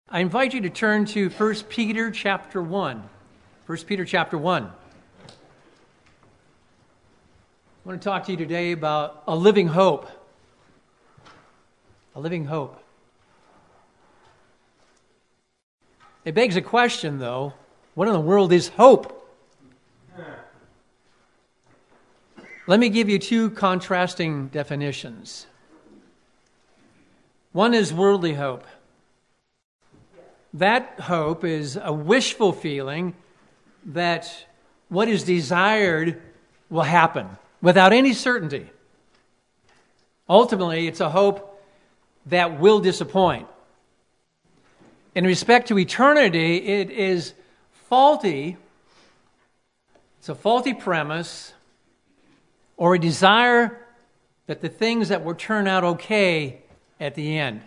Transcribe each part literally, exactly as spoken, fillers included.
I invite you to turn to First Peter chapter one. First Peter chapter one. I want to talk to you today about a living hope. A living hope. It begs a question, though. What in the world is hope? Let me give you two contrasting definitions. One is worldly hope. That hope is a wishful feeling that what is desired will happen without any certainty. Ultimately, it's a hope that will disappoint. In respect to eternity, it is faulty. It's a faulty premise or a desire that the things that will turn out okay at the end.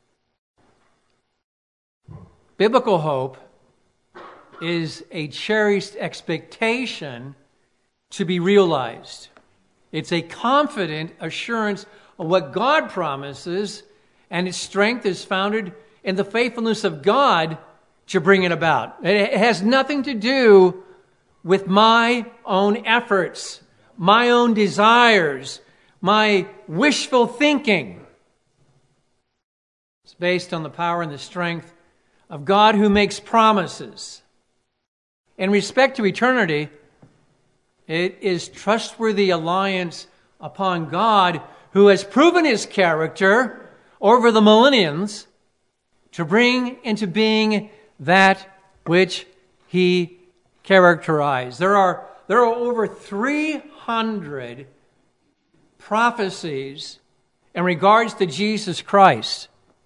Biblical hope is a cherished expectation to be realized. It's a confident assurance of what God promises, and its strength is founded in the faithfulness of God to bring it about. It has nothing to do with my own efforts, my own desires, my wishful thinking. It's based on the power and the strength of God who makes promises. In respect to eternity, it is trustworthy reliance upon God who has proven his character over the millenniums to bring into being that which he characterized. There are, there are over three hundred prophecies in regards to Jesus Christ.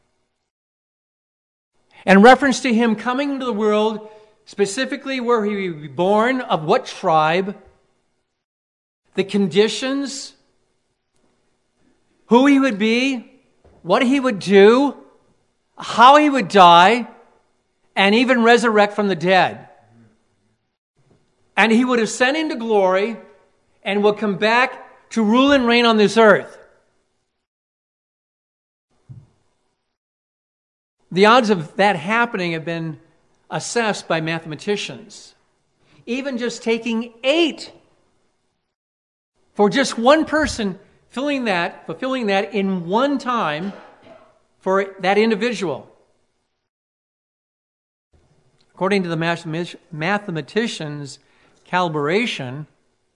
In reference to him coming into the world, specifically where he would be born, of what tribe, the conditions, who he would be, what he would do, how he would die, and even resurrect from the dead. And he would ascend into glory and will come back to rule and reign on this earth. The odds of that happening have been assessed by mathematicians. Even just taking eight for just one person filling that, fulfilling that in one time for that individual. According to the mathematicians' calibration,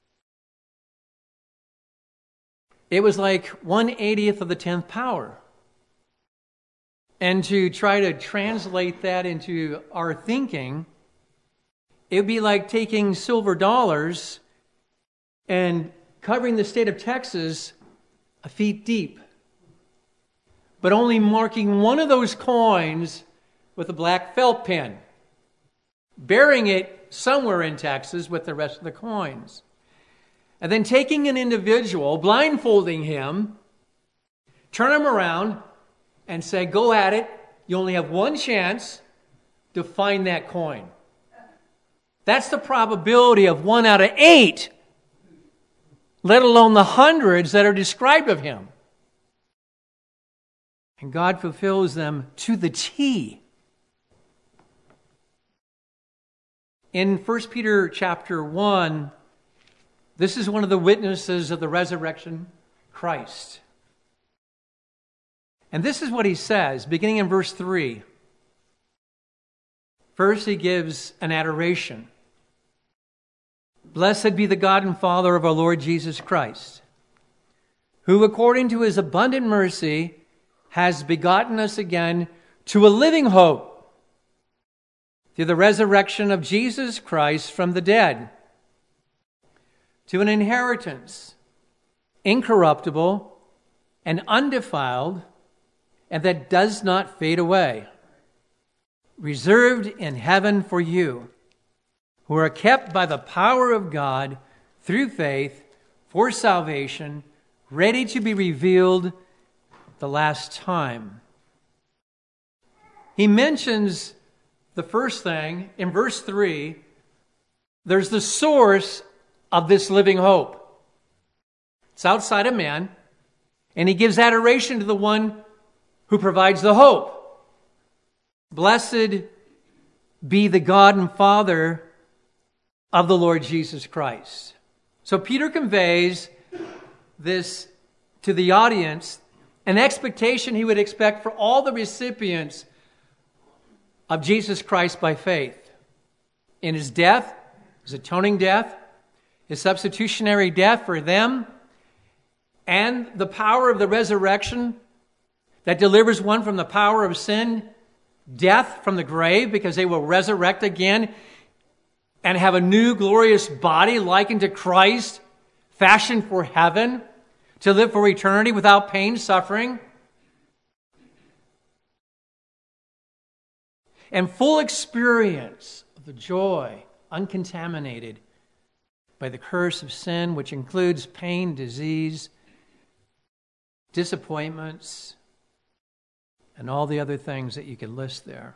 it was like one eightieth of the tenth power. And to try to translate that into our thinking, it would be like taking silver dollars and covering the state of Texas a feet deep, but only marking one of those coins with a black felt pen, burying it somewhere in Texas with the rest of the coins. And then taking an individual, blindfolding him, turn him around, and say, go at it. You only have one chance to find that coin. That's the probability of one out of eight, let alone the hundreds that are described of him. And God fulfills them to the T. In First Peter chapter one, this is one of the witnesses of the resurrection, Christ. And this is what he says, beginning in verse three. First, he gives an adoration. Blessed be the God and Father of our Lord Jesus Christ, who according to his abundant mercy has begotten us again to a living hope through the resurrection of Jesus Christ from the dead, to an inheritance incorruptible and undefiled, and that does not fade away, reserved in heaven for you, who are kept by the power of God through faith for salvation, ready to be revealed the last time. He mentions the first thing in verse three. There's the source of this living hope. It's outside of man, and he gives adoration to the one who provides the hope. Blessed be the God and Father of the Lord Jesus Christ. So Peter conveys this to the audience, an expectation he would expect for all the recipients of Jesus Christ by faith. In his death, his atoning death, his substitutionary death for them, and the power of the resurrection that delivers one from the power of sin, death from the grave, because they will resurrect again and have a new glorious body likened to Christ, fashioned for heaven, to live for eternity without pain, suffering, and full experience of the joy uncontaminated by the curse of sin, which includes pain, disease, disappointments, and all the other things that you could list there.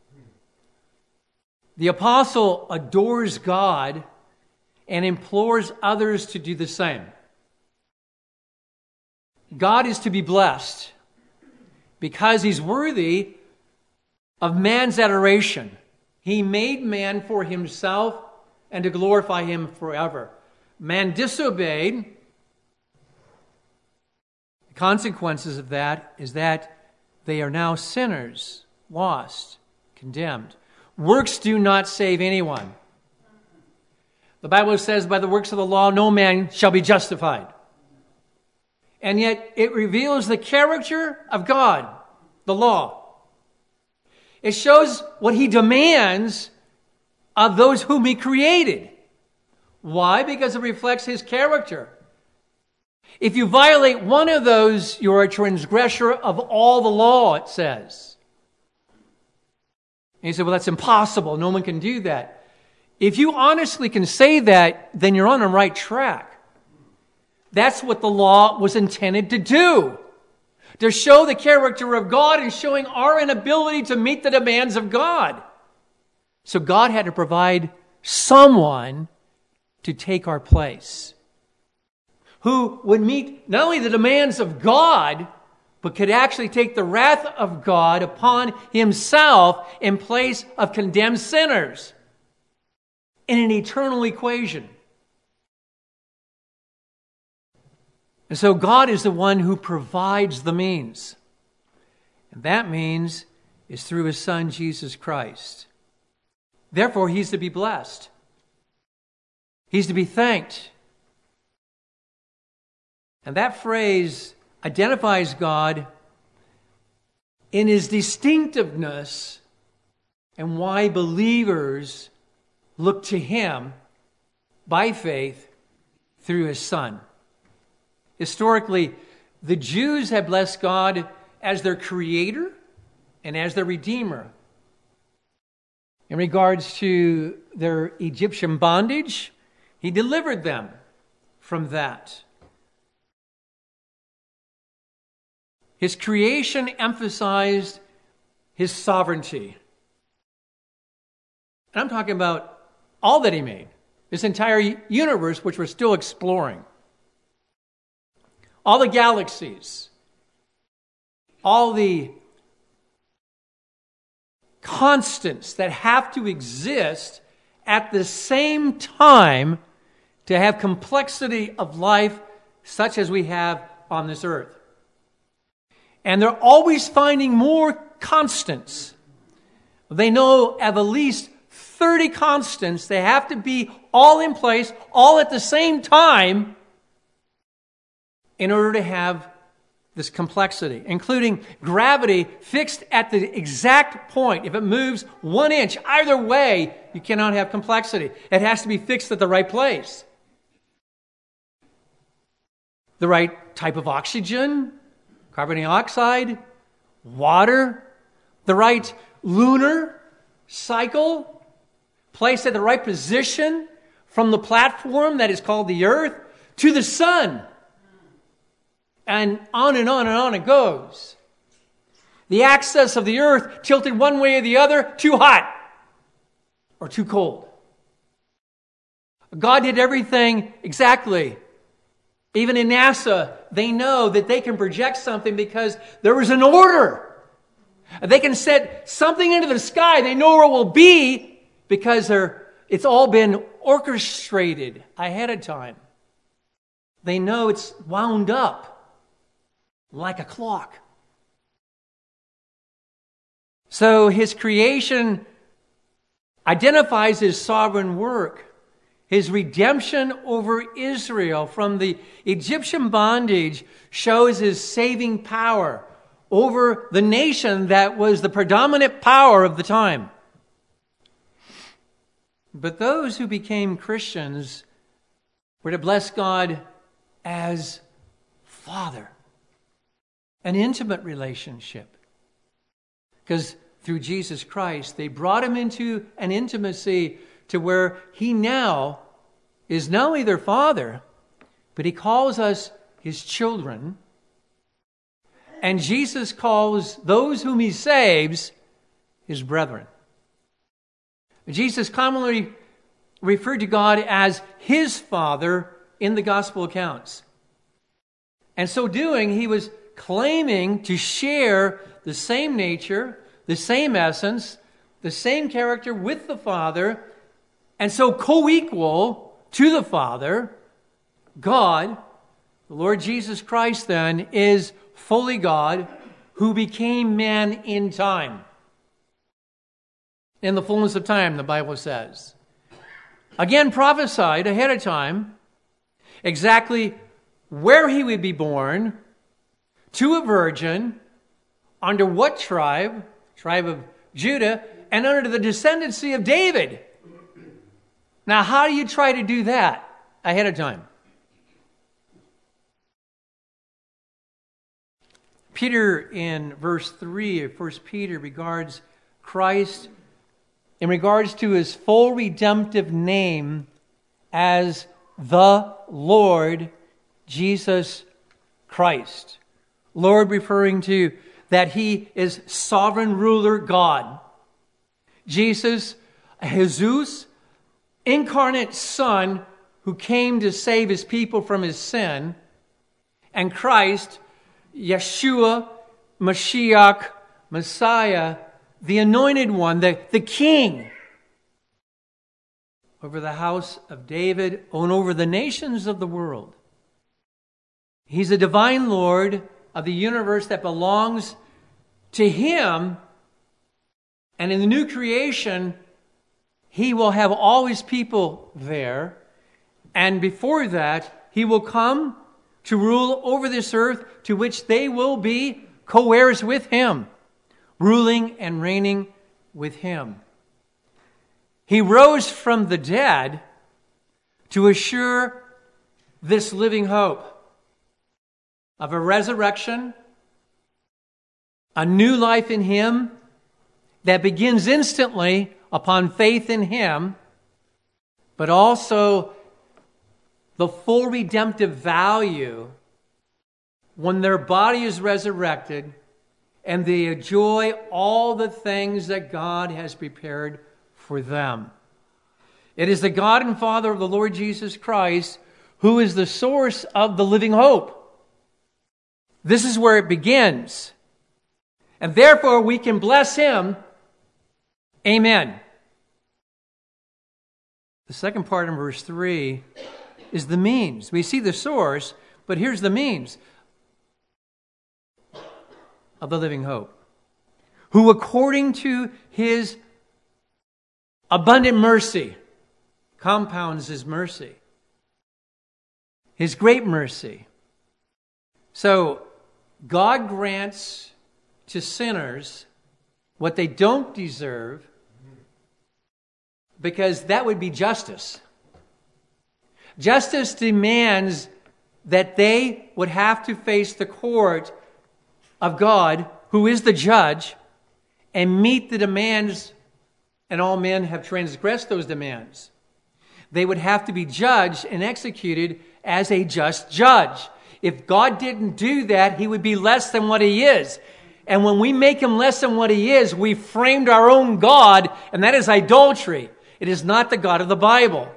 The apostle adores God and implores others to do the same. God is to be blessed because he's worthy of man's adoration. He made man for himself and to glorify him forever. Man disobeyed. The consequences of that is that they are now sinners, lost, condemned. Works do not save anyone. The Bible says, by the works of the law, no man shall be justified. And yet it reveals the character of God, the law. It shows what he demands of those whom he created. Why? Because it reflects his character. If you violate one of those, you're a transgressor of all the law, it says. And you say, well, that's impossible. No one can do that. If you honestly can say that, then you're on the right track. That's what the law was intended to do. To show the character of God and showing our inability to meet the demands of God. So God had to provide someone to take our place, who would meet not only the demands of God, but could actually take the wrath of God upon himself in place of condemned sinners in an eternal equation. And so God is the one who provides the means. And that means is through his Son, Jesus Christ. Therefore, he's to be blessed. He's to be thanked. And that phrase identifies God in his distinctiveness and why believers look to him by faith through his Son. Historically, the Jews had blessed God as their creator and as their redeemer. In regards to their Egyptian bondage, he delivered them from that. His creation emphasized his sovereignty. And I'm talking about all that he made, this entire universe, which we're still exploring. All the galaxies, all the constants that have to exist at the same time to have complexity of life such as we have on this earth. And they're always finding more constants. They know of at least thirty constants. They have to be all in place, all at the same time, in order to have this complexity, including gravity fixed at the exact point. If it moves one inch either way, you cannot have complexity. It has to be fixed at the right place. The right type of oxygen, carbon dioxide, water, the right lunar cycle, placed at the right position from the platform that is called the earth to the sun. And on and on and on it goes. The axis of the earth tilted one way or the other, too hot or too cold. God did everything exactly. Even in NASA, they know that they can project something because there was an order. They can set something into the sky. They know where it will be because they're, it's all been orchestrated ahead of time. They know it's wound up like a clock. So his creation identifies his sovereign work. His redemption over Israel from the Egyptian bondage shows his saving power over the nation that was the predominant power of the time. But those who became Christians were to bless God as Father, an intimate relationship. Because through Jesus Christ, they brought him into an intimacy to where he now is not only their Father, but he calls us his children. And Jesus calls those whom he saves his brethren. Jesus commonly referred to God as his Father in the gospel accounts. And so doing, he was claiming to share the same nature, the same essence, the same character with the Father, and so co-equal to the Father. God, the Lord Jesus Christ then, is fully God who became man in time. In the fullness of time, the Bible says. Again, prophesied ahead of time exactly where he would be born, to a virgin, under what tribe, tribe of Judah, and under the descendancy of David. Now, how do you try to do that ahead of time? Peter, in verse three of First Peter, regards Christ in regards to his full redemptive name as the Lord Jesus Christ. Lord referring to that he is sovereign ruler God. Jesus, Jesus, incarnate Son who came to save his people from his sin. And Christ, Yeshua, Mashiach, Messiah, the anointed one, the, the king over the house of David and over the nations of the world. He's a divine Lord of the universe that belongs to him. And in the new creation, he will have all his people there. And before that, he will come to rule over this earth, to which they will be co-heirs with him, ruling and reigning with him. He rose from the dead to assure this living hope of a resurrection, a new life in him that begins instantly upon faith in him, but also the full redemptive value when their body is resurrected and they enjoy all the things that God has prepared for them. It is the God and Father of the Lord Jesus Christ who is the source of the living hope. This is where it begins. And therefore we can bless him. Amen. The second part in verse three is the means. We see the source, but here's the means of the living hope. Who according to his abundant mercy compounds his mercy. His great mercy. So God grants to sinners what they don't deserve, because that would be justice. Justice demands that they would have to face the court of God, who is the judge, and meet the demands, and all men have transgressed those demands. They would have to be judged and executed as a just judge. If God didn't do that, he would be less than what he is. And when we make him less than what he is, we framed our own God, and that is idolatry. It is not the God of the Bible.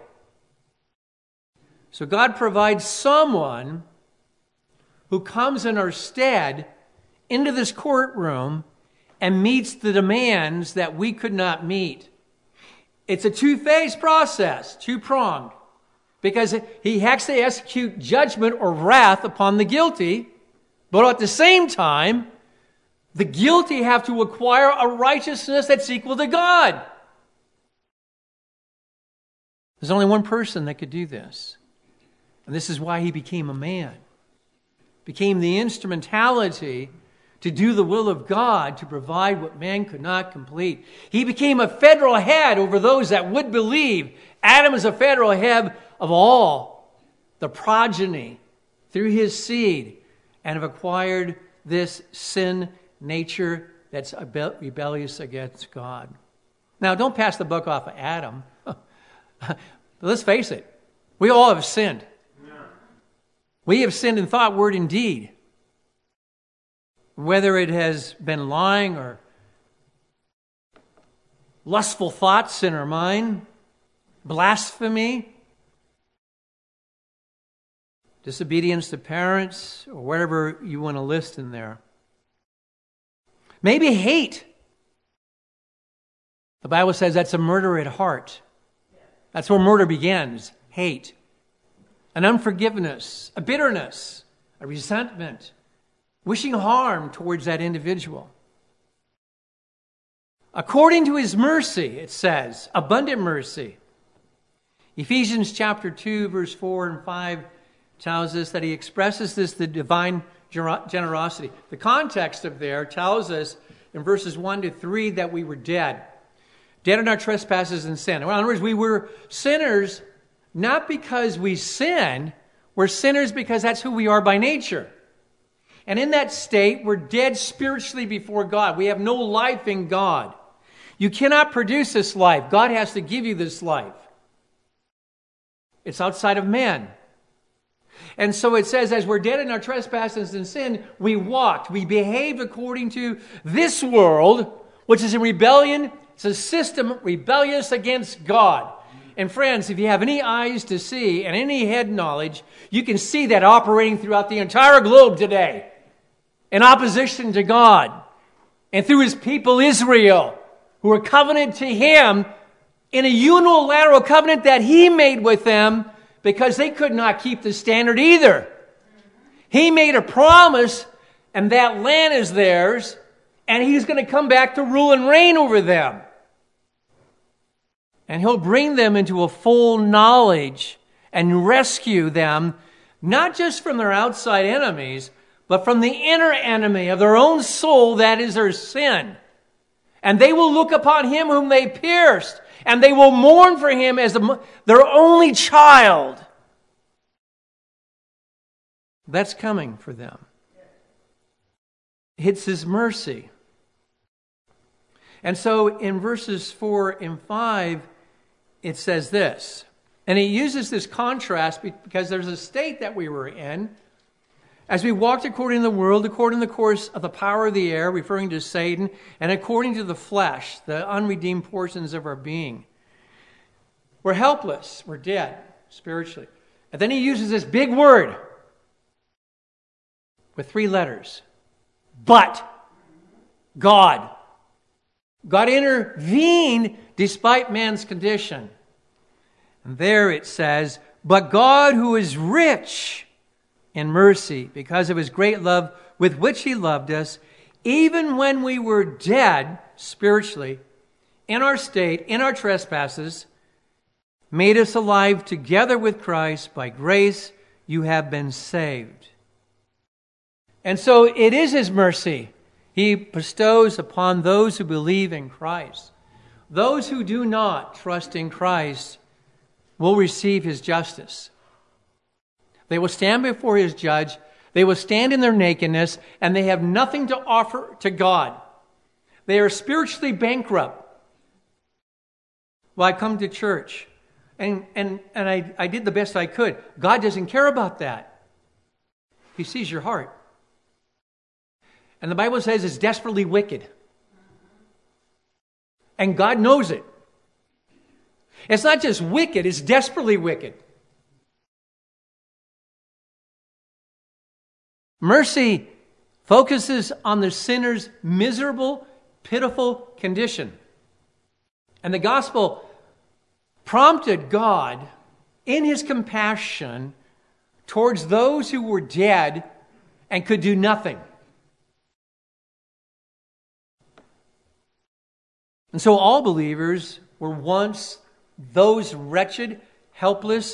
So God provides someone who comes in our stead into this courtroom and meets the demands that we could not meet. It's a two-phase process, two-pronged, because he has to execute judgment or wrath upon the guilty, but at the same time, the guilty have to acquire a righteousness that's equal to God. There's only one person that could do this. And this is why he became a man. Became the instrumentality to do the will of God, to provide what man could not complete. He became a federal head over those that would believe. Adam is a federal head of all the progeny through his seed, and have acquired this sin nature that's rebellious against God. Now, don't pass the buck off of Adam. Let's face it. We all have sinned. We have sinned in thought, word, and deed. Whether it has been lying or lustful thoughts in our mind, blasphemy, disobedience to parents, or whatever you want to list in there. Maybe hate. The Bible says that's a murder at heart. That's where murder begins. Hate. An unforgiveness, a bitterness, a resentment, wishing harm towards that individual. According to his mercy, it says, abundant mercy. Ephesians chapter two, verse four and five tells us that he expresses this, the divine generosity. The context of there tells us in verses one to three that we were dead. Dead in our trespasses and sin. In other words, we were sinners not because we sin. We're sinners because that's who we are by nature. And in that state, we're dead spiritually before God. We have no life in God. You cannot produce this life. God has to give you this life. It's outside of man. And so it says, as we're dead in our trespasses and sin, we walked, we behaved according to this world, which is in rebellion. It's a system rebellious against God. And friends, if you have any eyes to see and any head knowledge, you can see that operating throughout the entire globe today in opposition to God and through his people Israel, who are covenanted to him in a unilateral covenant that he made with them, because they could not keep the standard either. He made a promise, and that land is theirs, and he's going to come back to rule and reign over them. And he'll bring them into a full knowledge and rescue them, not just from their outside enemies, but from the inner enemy of their own soul, that is their sin. And they will look upon him whom they pierced, and they will mourn for him as the, their only child. That's coming for them. It's his mercy. And so in verses four and five, it says this. And he uses this contrast because there's a state that we were in. As we walked according to the world, according to the course of the power of the air, referring to Satan, and according to the flesh, the unredeemed portions of our being. We're helpless. We're dead spiritually. And then he uses this big word with three letters. But God. God intervened despite man's condition. And there it says, but God, who is rich in mercy, because of his great love with which he loved us, even when we were dead spiritually, in our state, in our trespasses, made us alive together with Christ. By grace you have been saved. And so it is his mercy he bestows upon those who believe in Christ. Those who do not trust in Christ will receive his justice. They will stand before his judge. They will stand in their nakedness, and they have nothing to offer to God. They are spiritually bankrupt. Well, I come to church, and, and, and I, I did the best I could. God doesn't care about that. He sees your heart. And the Bible says it's desperately wicked. And God knows it. It's not just wicked, it's desperately wicked. Mercy focuses on the sinner's miserable pitiful condition. And the gospel prompted God in his compassion towards those who were dead and could do nothing. And so all believers were once those wretched, helpless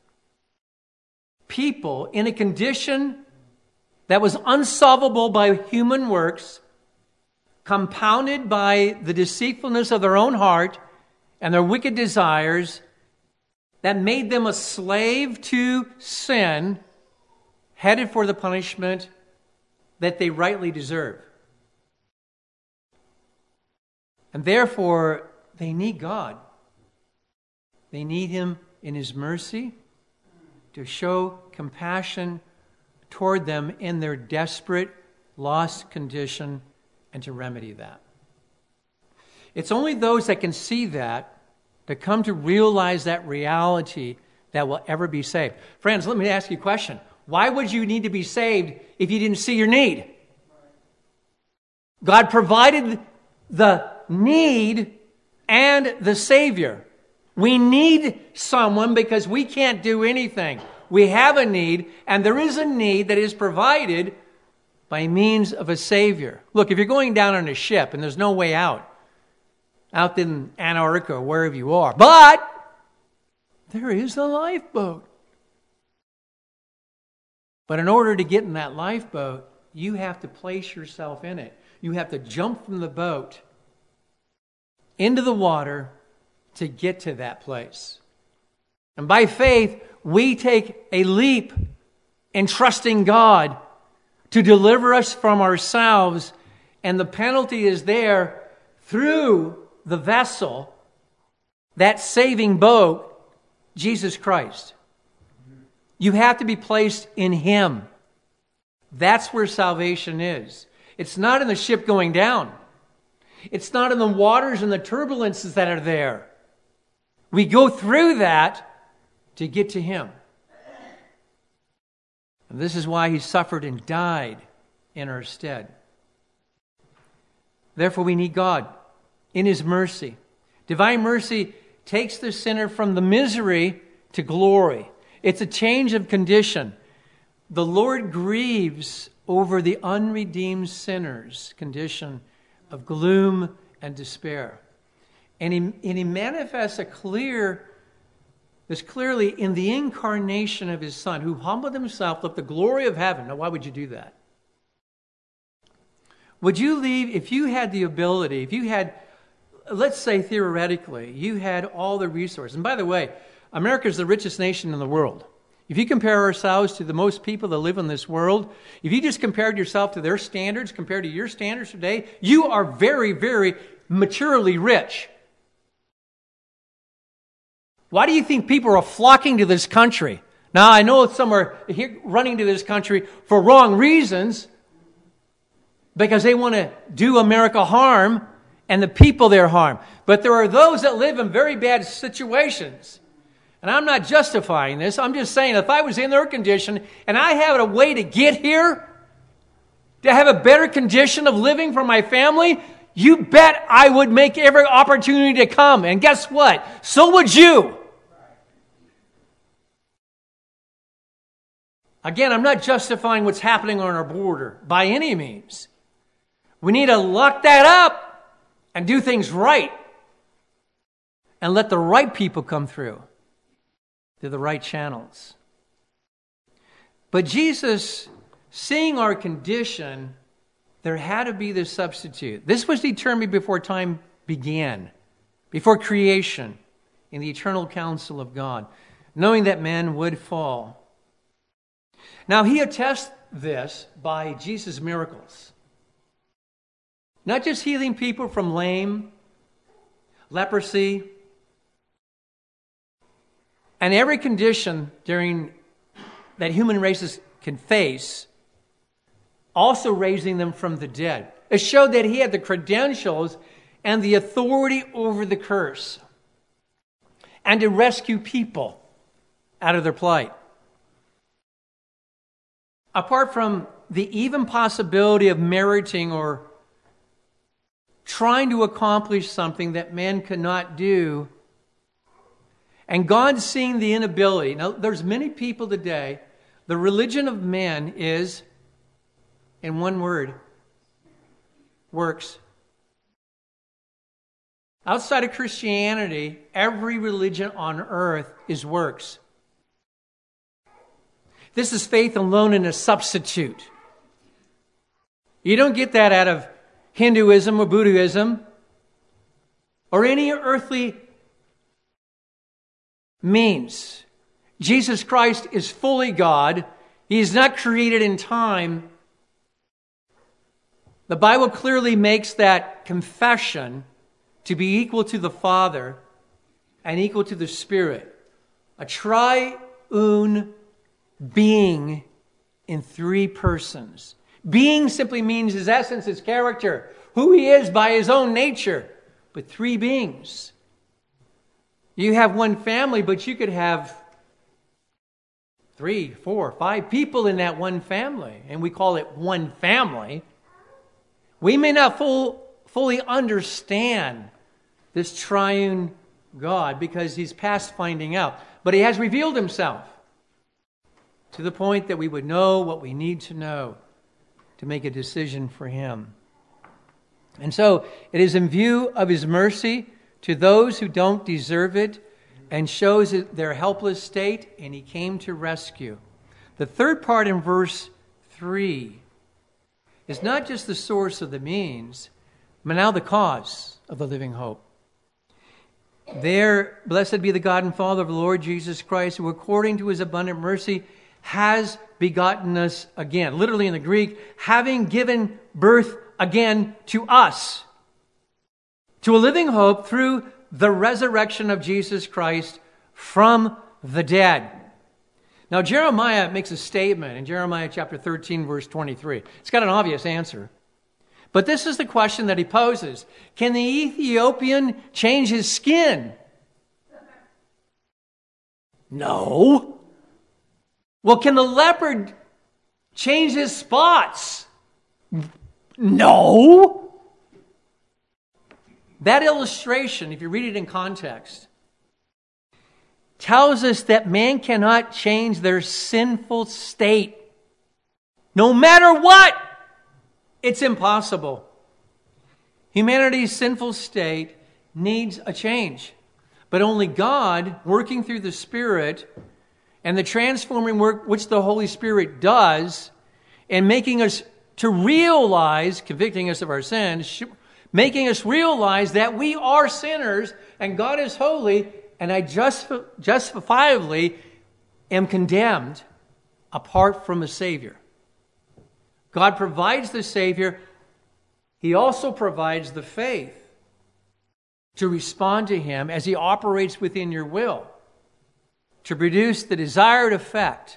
people in a condition that was unsolvable by human works, compounded by the deceitfulness of their own heart and their wicked desires that made them a slave to sin, headed for the punishment that they rightly deserve. And therefore, they need God. They need him in his mercy to show compassion toward them in their desperate, lost condition and to remedy that. It's only those that can see that, that come to realize that reality, that will ever be saved. Friends, let me ask you a question. Why would you need to be saved if you didn't see your need? God provided the need and the Savior. We need someone because we can't do anything. We have a need, and there is a need that is provided by means of a Savior. Look, if you're going down on a ship and there's no way out, out in Antarctica or wherever you are, but there is a lifeboat. But in order to get in that lifeboat, you have to place yourself in it. You have to jump from the boat into the water to get to that place. And by faith, we take a leap in trusting God to deliver us from ourselves, and the penalty is there through the vessel, that saving boat, Jesus Christ. You have to be placed in him. That's where salvation is. It's not in the ship going down. It's not in the waters and the turbulences that are there. We go through that to get to him. And this is why he suffered and died in our stead. Therefore, we need God in his mercy. Divine mercy takes the sinner from the misery to glory. It's a change of condition. The Lord grieves over the unredeemed sinner's condition of gloom and despair. And he, and he manifests a clear, this clearly in the incarnation of his Son, who humbled himself, left the glory of heaven. Now, why would you do that? Would you leave, if you had the ability, if you had, let's say theoretically, you had all the resources. And by the way, America is the richest nation in the world. If you compare ourselves to the most people that live in this world, if you just compared yourself to their standards compared to your standards today, you are very, very maturely rich. Why do you think people are flocking to this country? Now, I know some are here running to this country for wrong reasons, because they want to do America harm and the people there harm. But there are those that live in very bad situations. And I'm not justifying this. I'm just saying if I was in their condition and I had a way to get here, to have a better condition of living for my family, you bet I would make every opportunity to come. And guess what? So would you. Again, I'm not justifying what's happening on our border by any means. We need to lock that up and do things right. And let the right people come through. Through the right channels. But Jesus, seeing our condition, there had to be this substitute. This was determined before time began, before creation, in the eternal counsel of God, knowing that man would fall. Now, he attests this by Jesus' miracles. Not just healing people from lame, leprosy, and every condition during that human races can face, also raising them from the dead. It showed that he had the credentials and the authority over the curse, and to rescue people out of their plight. Apart from the even possibility of meriting or trying to accomplish something that man cannot do. And God seeing the inability. Now, there's many people today, the religion of man is, in one word, works. Outside of Christianity, every religion on earth is works. This is faith alone and a substitute. You don't get that out of Hinduism or Buddhism or any earthly means. Jesus Christ is fully God. He is not created in time. The Bible clearly makes that confession to be equal to the Father and equal to the Spirit. A triune being in three persons. Being simply means his essence, his character, who he is by his own nature. But three beings. You have one family, but you could have three, four, five people in that one family. And we call it one family. We may not full, fully understand this triune God because he's past finding out. But he has revealed himself to the point that we would know what we need to know to make a decision for him. And so it is in view of his mercy to those who don't deserve it and shows their helpless state, and he came to rescue. The third part in verse three is not just the source of the means, but now the cause of the living hope. There, blessed be the God and Father of the Lord Jesus Christ, who according to his abundant mercy has begotten us again. Literally in the Greek, having given birth again to us, to a living hope through the resurrection of Jesus Christ from the dead. Now, Jeremiah makes a statement in Jeremiah chapter thirteen, verse twenty-three. It's got an obvious answer. But this is the question that he poses. Can the Ethiopian change his skin? No. Well, can the leopard change his spots? No. That illustration, if you read it in context, tells us that man cannot change their sinful state. No matter what, it's impossible. Humanity's sinful state needs a change. But only God, working through the Spirit, and the transforming work which the Holy Spirit does, and making us to realize, convicting us of our sins, making us realize that we are sinners and God is holy, and I just justifiably am condemned apart from a Savior. God provides the Savior. He also provides the faith to respond to him as he operates within your will, to produce the desired effect.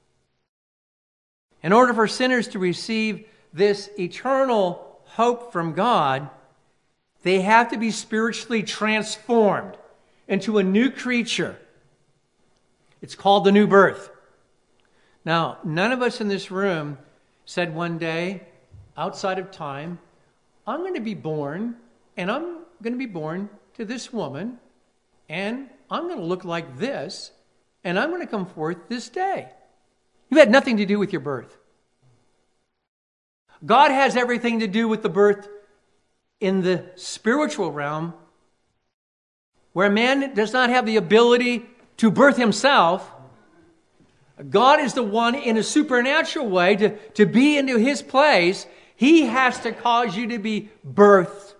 In order for sinners to receive this eternal hope from God, they have to be spiritually transformed into a new creature. It's called the new birth. Now, none of us in this room said one day, outside of time, I'm going to be born, and I'm going to be born to this woman, and I'm going to look like this, and I'm going to come forth this day. You had nothing to do with your birth. God has everything to do with the birth in the spiritual realm, where man does not have the ability to birth himself. God is the one in a supernatural way to, to be into his place. He has to cause you to be birthed.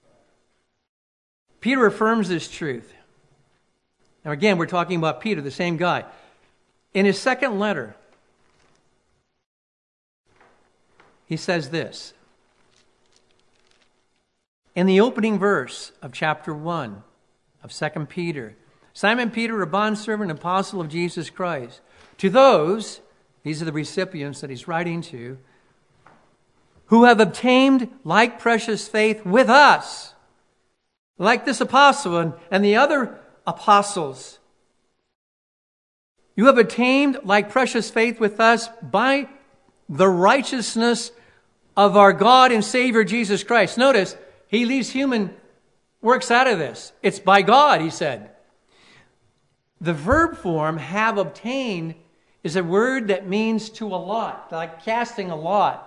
Peter affirms this truth. Now again, we're talking about Peter, the same guy. In his second letter, he says this. In the opening verse of chapter one of Second Peter, Simon Peter, a bondservant and apostle of Jesus Christ, to those, these are the recipients that he's writing to, who have obtained like precious faith with us, like this apostle and, and the other apostles. You have obtained like precious faith with us by the righteousness of our God and Savior Jesus Christ. Notice, he leaves human works out of this. It's by God, he said. The verb form, have obtained, is a word that means to allot, like casting a lot.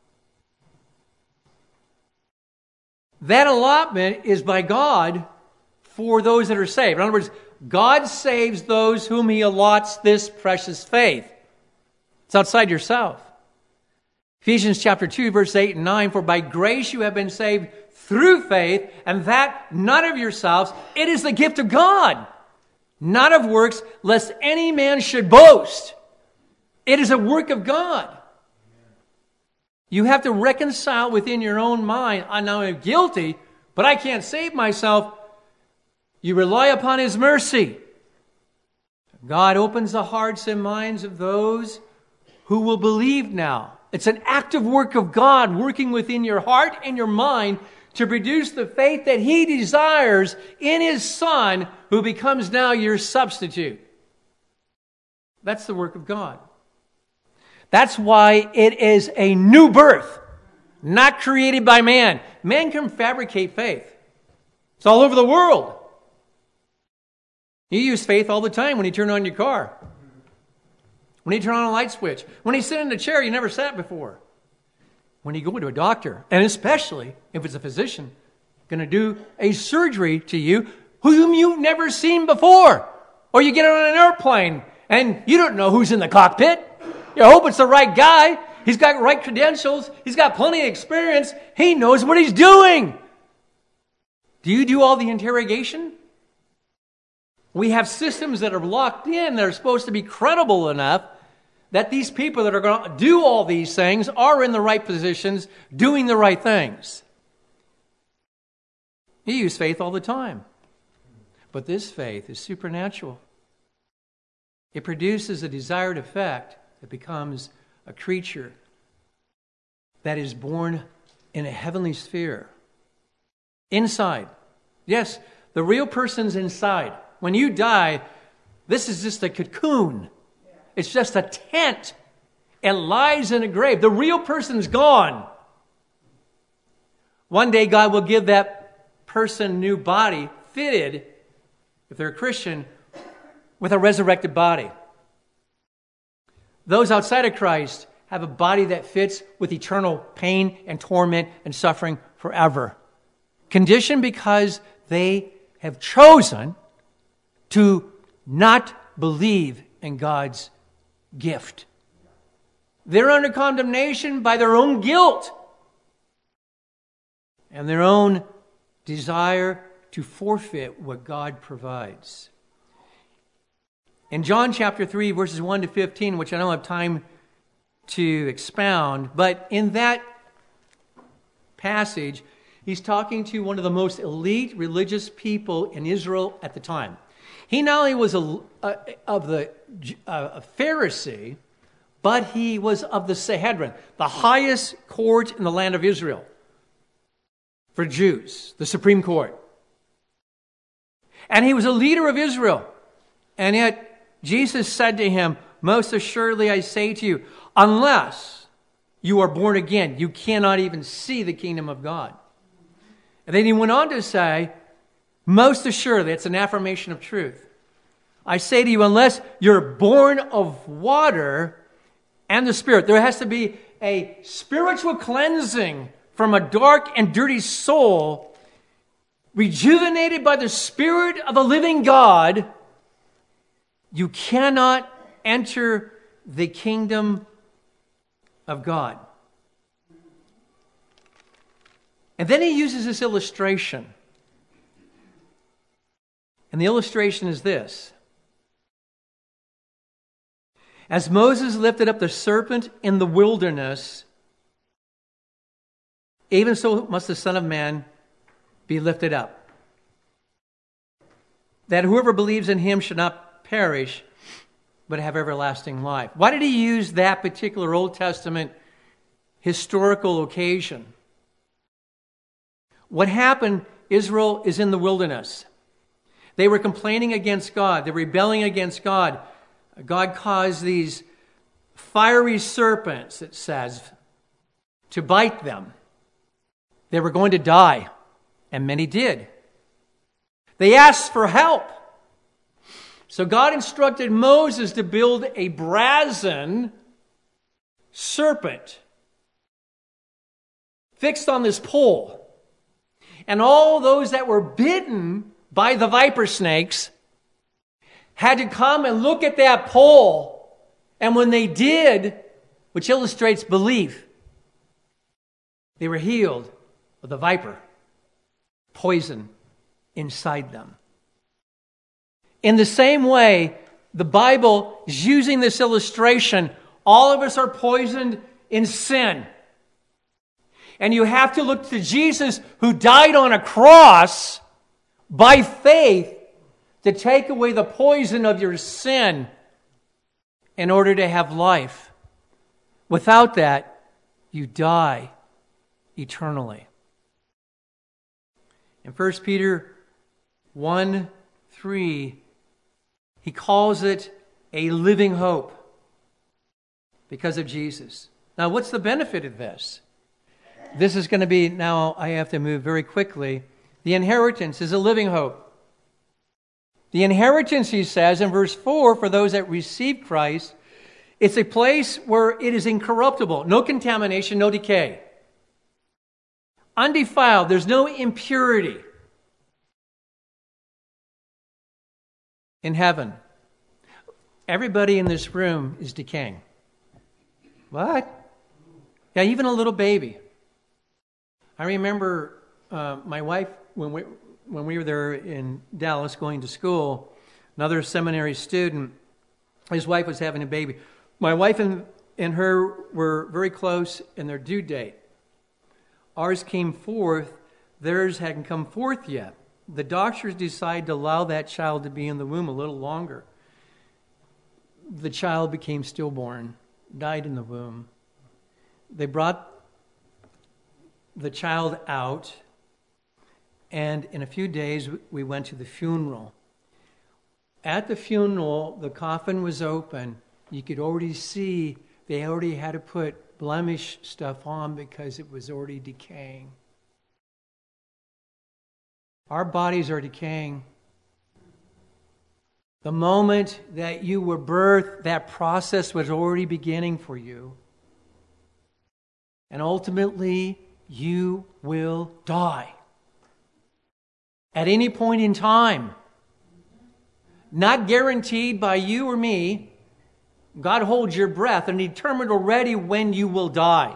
That allotment is by God for those that are saved. In other words, God saves those whom he allots this precious faith. It's outside yourself. Ephesians chapter two, verse eight and nine, for by grace you have been saved through faith, and that not of yourselves, it is the gift of God, not of works, lest any man should boast. It is a work of God. You have to reconcile within your own mind, I know I'm guilty, but I can't save myself. You rely upon his mercy. God opens the hearts and minds of those who will believe now. It's an active work of God working within your heart and your mind to produce the faith that he desires in his Son, who becomes now your substitute. That's the work of God. That's why it is a new birth, not created by man. Man can fabricate faith. It's all over the world. You use faith all the time when you turn on your car, when you turn on a light switch, when you sit in a chair you never sat before, when you go to a doctor, and especially if it's a physician going to do a surgery to you whom you've never seen before. Or you get on an airplane and you don't know who's in the cockpit. You hope it's the right guy. He's got right credentials. He's got plenty of experience. He knows what he's doing. Do you do all the interrogation? We have systems that are locked in that are supposed to be credible enough that these people that are going to do all these things are in the right positions, doing the right things. You use faith all the time. But this faith is supernatural. It produces a desired effect that becomes a creature that is born in a heavenly sphere. Inside. Yes, the real person's inside. When you die, this is just a cocoon. It's just a tent. It lies in a grave. The real person's gone. One day God will give that person a new body, fitted, if they're a Christian, with a resurrected body. Those outside of Christ have a body that fits with eternal pain and torment and suffering forever. Conditioned because they have chosen to not believe in God's gift. They're under condemnation by their own guilt and their own desire to forfeit what God provides. In John chapter three, verses one to fifteen, which I don't have time to expound, but in that passage, he's talking to one of the most elite religious people in Israel at the time. He not only was a, a, of the a Pharisee, but he was of the Sanhedrin, the highest court in the land of Israel for Jews, the Supreme Court. And he was a leader of Israel. And yet Jesus said to him, most assuredly I say to you, unless you are born again, you cannot even see the kingdom of God. And then he went on to say, most assuredly, it's an affirmation of truth. I say to you, unless you're born of water and the Spirit, there has to be a spiritual cleansing from a dark and dirty soul, rejuvenated by the Spirit of the living God. You cannot enter the kingdom of God. And then he uses this illustration. And the illustration is this. As Moses lifted up the serpent in the wilderness, even so must the Son of Man be lifted up, that whoever believes in him should not perish, but have everlasting life. Why did he use that particular Old Testament historical occasion? What happened, Israel is in the wilderness. They were complaining against God. They were rebelling against God. God caused these fiery serpents, it says, to bite them. They were going to die. And many did. They asked for help. So God instructed Moses to build a brazen serpent fixed on this pole. And all those that were bitten by the viper snakes had to come and look at that pole. And when they did, which illustrates belief, they were healed of the viper poison inside them. In the same way, the Bible is using this illustration. All of us are poisoned in sin. And you have to look to Jesus, who died on a cross by faith to take away the poison of your sin in order to have life. Without that, you die eternally. In First Peter one three, he calls it a living hope because of Jesus. Now, what's the benefit of this? This is going to be, now I have to move very quickly. The inheritance is a living hope. The inheritance, he says in verse four, for those that receive Christ, it's a place where it is incorruptible, no contamination, no decay. Undefiled, there's no impurity in heaven. Everybody in this room is decaying. What? Yeah, even a little baby. I remember uh, my wife, when we, when we were there in Dallas going to school, another seminary student, his wife was having a baby. My wife and, and her were very close in their due date. Ours came forth. Theirs hadn't come forth yet. The doctors decided to allow that child to be in the womb a little longer. The child became stillborn, died in the womb. They brought the child out, and in a few days we went to the funeral. At the funeral, the coffin was open. You could already see they already had to put blemish stuff on because it was already decaying. Our bodies are decaying. The moment that you were birthed, that process was already beginning for you. And ultimately, you will die. At any point in time. Not guaranteed by you or me. God holds your breath and determined already when you will die.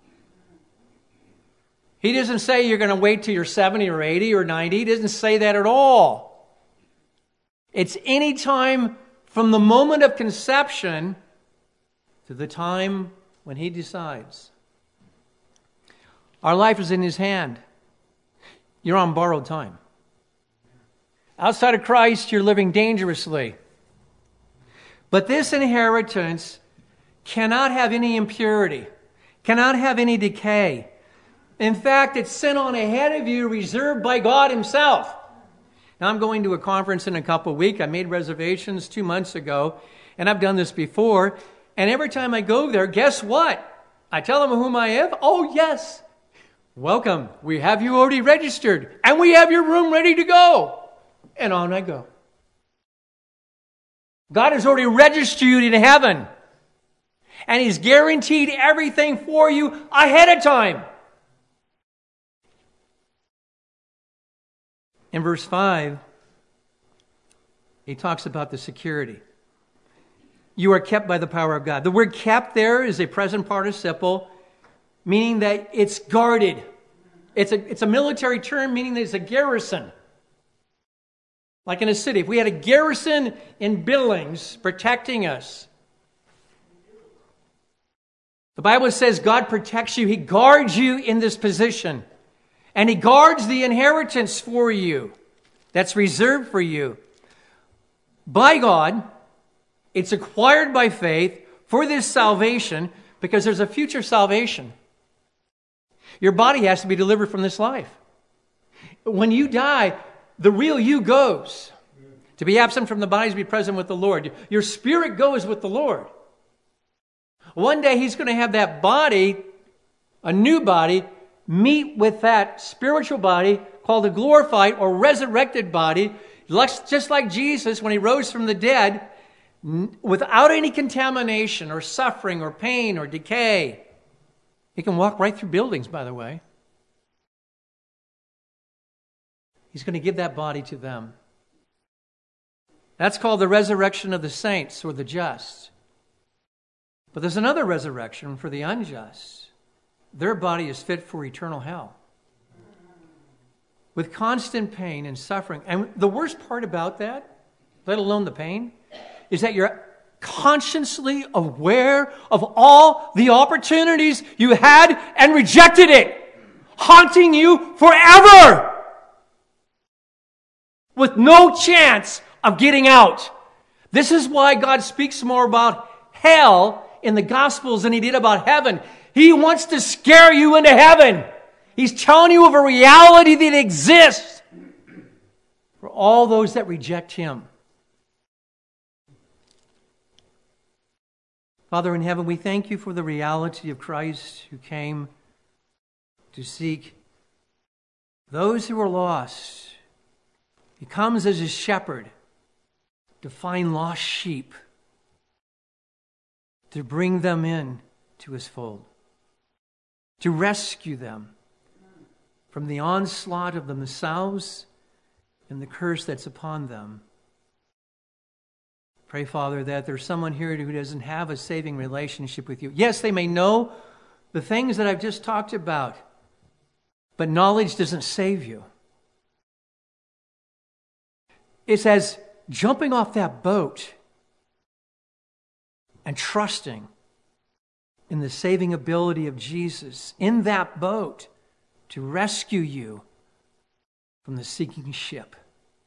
He doesn't say you're going to wait till you're seventy or eighty or ninety. He doesn't say that at all. It's any time from the moment of conception to the time when He decides. Our life is in His hand. You're on borrowed time. Outside of Christ, you're living dangerously. But this inheritance cannot have any impurity, cannot have any decay. In fact, it's sent on ahead of you, reserved by God Himself. Now, I'm going to a conference in a couple of weeks. I made reservations two months ago, and I've done this before. And every time I go there, guess what? I tell them whom I am. Oh, yes. Welcome. We have you already registered, and we have your room ready to go. And on I go. God has already registered you in heaven. And He's guaranteed everything for you ahead of time. In verse five, he talks about the security. You are kept by the power of God. The word kept there is a present participle, meaning that it's guarded. It's a, it's a military term, meaning that it's a garrison. Like in a city. If we had a garrison in Billings protecting us. The Bible says God protects you. He guards you in this position. And He guards the inheritance for you that's reserved for you. By God, it's acquired by faith for this salvation because there's a future salvation. Your body has to be delivered from this life. When you die, the real you goes. To be absent from the body is to be present with the Lord. Your spirit goes with the Lord. One day He's going to have that body, a new body, meet with that spiritual body, called a glorified or resurrected body, just like Jesus when he rose from the dead, without any contamination or suffering or pain or decay. He can walk right through buildings, by the way. He's going to give that body to them. That's called the resurrection of the saints or the just. But there's another resurrection for the unjust. Their body is fit for eternal hell, with constant pain and suffering. And the worst part about that, let alone the pain, is that you're consciously aware of all the opportunities you had and rejected it, haunting you forever, with no chance of getting out. This is why God speaks more about hell in the Gospels than he did about heaven. He wants to scare you into heaven. He's telling you of a reality that exists for all those that reject him. Father in heaven, we thank you for the reality of Christ who came to seek those who are lost. He comes as a shepherd to find lost sheep, to bring them in to his fold, to rescue them from the onslaught of themselves and the curse that's upon them. Pray, Father, that there's someone here who doesn't have a saving relationship with you. Yes, they may know the things that I've just talked about, but knowledge doesn't save you. It's as jumping off that boat and trusting in the saving ability of Jesus in that boat to rescue you from the sinking ship.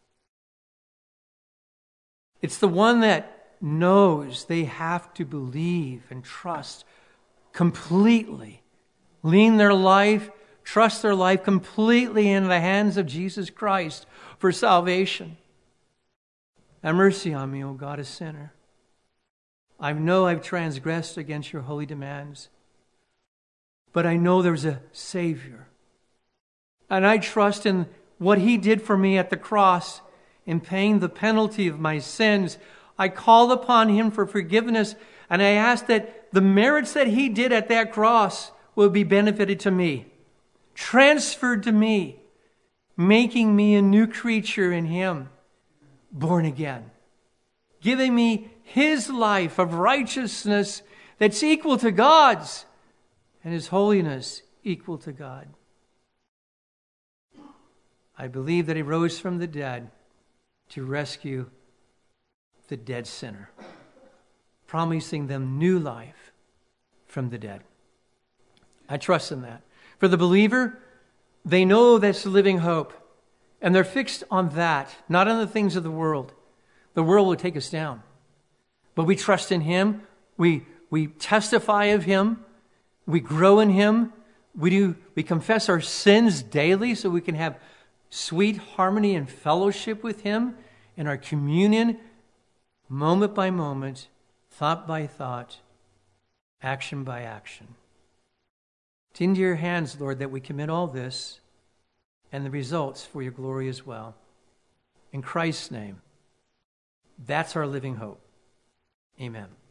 It's the one that knows they have to believe and trust completely, lean their life, trust their life completely in the hands of Jesus Christ for salvation. Have mercy on me, O God, a sinner. I know I've transgressed against your holy demands, but I know there's a Savior. And I trust in what he did for me at the cross in paying the penalty of my sins. I call upon him for forgiveness, and I ask that the merits that he did at that cross will be benefited to me, transferred to me, making me a new creature in him, born again, giving me his life of righteousness that's equal to God's, and his holiness equal to God. I believe that he rose from the dead to rescue the dead sinner, promising them new life from the dead. I trust in that. For the believer, they know that's the living hope, and they're fixed on that, not on the things of the world. The world will take us down. But we trust in him. We, we testify of him. We grow in him. We do. We confess our sins daily so we can have sweet harmony and fellowship with him in our communion, moment by moment, thought by thought, action by action. It's into your hands, Lord, that we commit all this and the results for your glory as well. In Christ's name, that's our living hope. Amen.